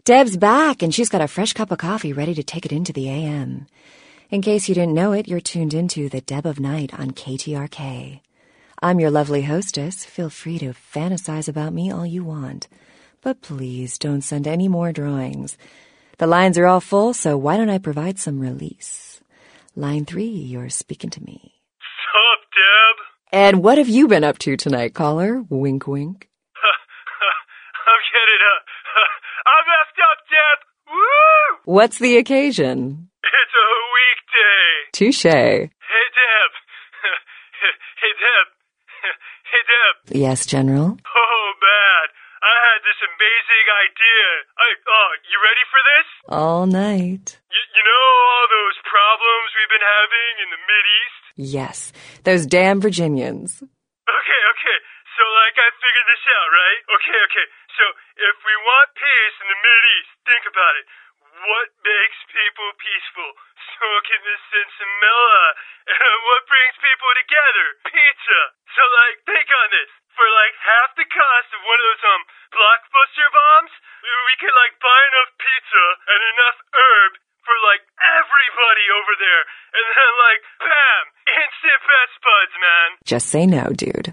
Deb's back, and she's got a fresh cup of coffee ready to take it into the AM. In case you didn't know it, you're tuned into the Deb of Night on KTRK. I'm your lovely hostess. Feel free to fantasize about me all you want. But please don't send any more drawings. The lines are all full, so why don't I provide some release? Line 3, you're speaking to me. Sup, Deb? And what have you been up to tonight, caller? Wink, wink. I'm getting I messed up, Deb! Woo! What's the occasion? It's a weekday. Touché. Hey, Deb. Hey, Deb. Hey, Deb. Yes, General? Oh, man. I had this amazing idea. You ready for this? All night. You know all those problems we've been having in the Mideast? Yes, those damn Virginians. Okay. So, I figured this out, right? Okay. So, if we want peace in the Mideast, think about it. What makes people peaceful? Smoking the sinsemilla. What brings people together? Pizza. So, think on this. For, half the cost of one of those, Blockbuster bombs, we could, buy enough pizza and enough herb for, everybody over there. And then, bam! Instant best buds, man. Just say no, dude.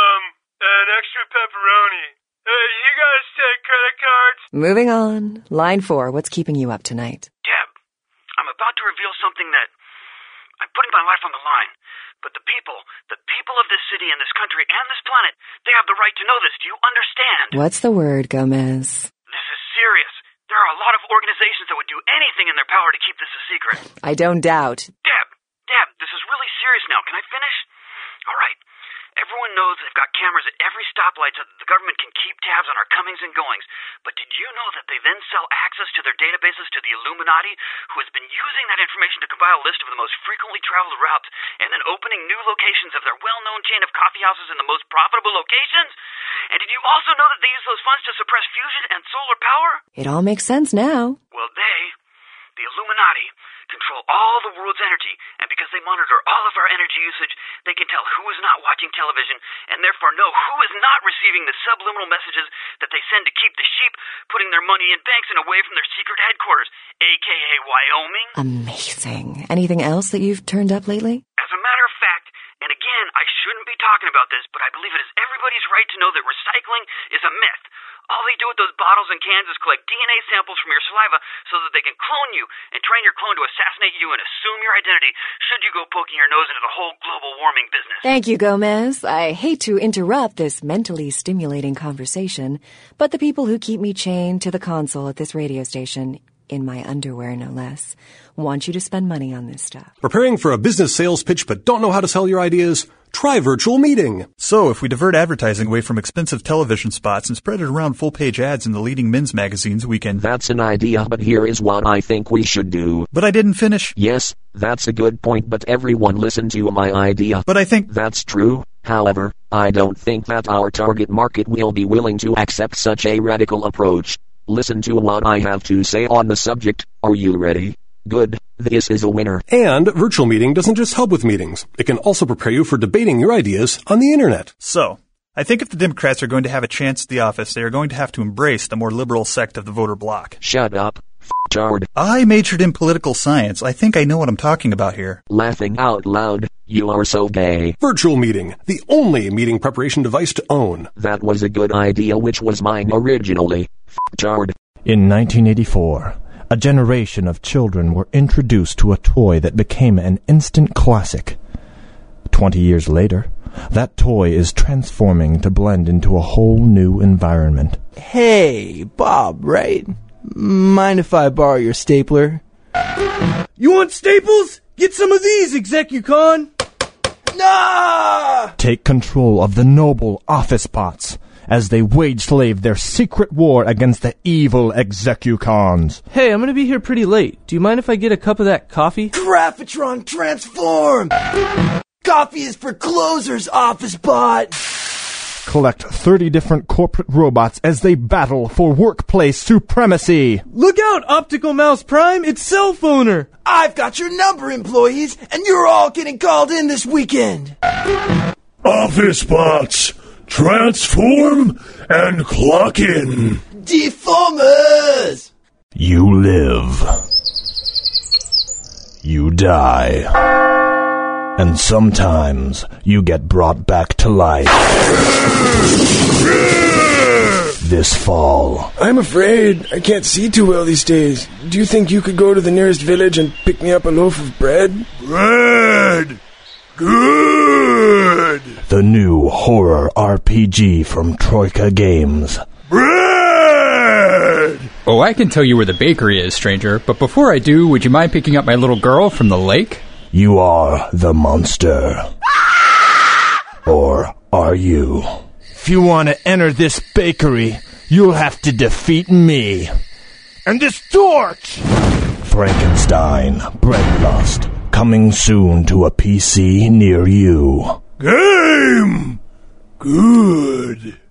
An extra pepperoni. You guys take credit cards? Moving on. Line 4, what's keeping you up tonight? Deb, I'm about to reveal something that I'm putting my life on the line. But the people of this city and this country and this planet, they have the right to know this. Do you understand? What's the word, Gomez? This is serious. There are a lot of organizations that would do anything in their power to keep this a secret. I don't doubt. Deb, this is really serious now. Can I finish? All right. Everyone knows they've got cameras at every stoplight so that the government can keep tabs on our comings and goings. But did you know that they then sell access to their databases to the Illuminati, who has been using that information to compile a list of the most frequently traveled routes and then opening new locations of their well-known chain of coffee houses in the most profitable locations? And did you also know that they use those funds to suppress fusion and solar power? It all makes sense now. Well, the Illuminati, control all the world's energy, and because they monitor all of our energy usage, they can tell who is not watching television, and therefore know who is not receiving the subliminal messages that they send to keep the sheep putting their money in banks and away from their secret headquarters, a.k.a. Wyoming. Amazing. Anything else that you've turned up lately? As a matter of fact, and again, I shouldn't be talking about this, but I believe it is everybody's right to know that recycling is a myth. All they do with those bottles and cans is collect DNA samples from your saliva so that they can clone you and train your clone to assassinate you and assume your identity should you go poking your nose into the whole global warming business. Thank you, Gomez. I hate to interrupt this mentally stimulating conversation, but the people who keep me chained to the console at this radio station, in my underwear no less, want you to spend money on this stuff. Preparing for a business sales pitch but don't know how to sell your ideas? Try Virtual Meeting. So, if we divert advertising away from expensive television spots and spread it around full-page ads in the leading men's magazines, we can... That's an idea, but here is what I think we should do. But I didn't finish. Yes, that's a good point, but everyone listen to my idea. But I think... That's true. However, I don't think that our target market will be willing to accept such a radical approach. Listen to what I have to say on the subject. Are you ready? Good. This is a winner. And Virtual Meeting doesn't just help with meetings. It can also prepare you for debating your ideas on the internet. So, I think if the Democrats are going to have a chance at the office, they are going to have to embrace the more liberal sect of the voter bloc. Shut up, f***tard. I majored in political science. I think I know what I'm talking about here. Laughing out loud. You are so gay. Virtual Meeting, the only meeting preparation device to own. That was a good idea, which was mine originally. F***tard. In 1984, a generation of children were introduced to a toy that became an instant classic. 20 years later, that toy is transforming to blend into a whole new environment. Hey, Bob, right? Mind if I borrow your stapler? You want staples? Get some of these, Execucon! Nah! Take control of the noble office bots as they wage-slave their secret war against the evil Execucons. Hey, I'm gonna be here pretty late. Do you mind if I get a cup of that coffee? Graphitron transform! Coffee is for closers, office bot! Collect 30 different corporate robots as they battle for workplace supremacy. Look out, Optical Mouse Prime, it's Cell Phoner! I've got your number, employees, and you're all getting called in this weekend! Office bots, transform and clock in. Deformers! You live. You die. And sometimes you get brought back to life. This fall. I'm afraid. I can't see too well these days. Do you think you could go to the nearest village and pick me up a loaf of bread? Bread! Good! The new horror RPG from Troika Games. Bread! Oh, I can tell you where the bakery is, stranger, but before I do, would you mind picking up my little girl from the lake? You are the monster. Or are you? If you want to enter this bakery, you'll have to defeat me. And this torch! Frankenstein, Breadlust, coming soon to a PC near you. Game! Good.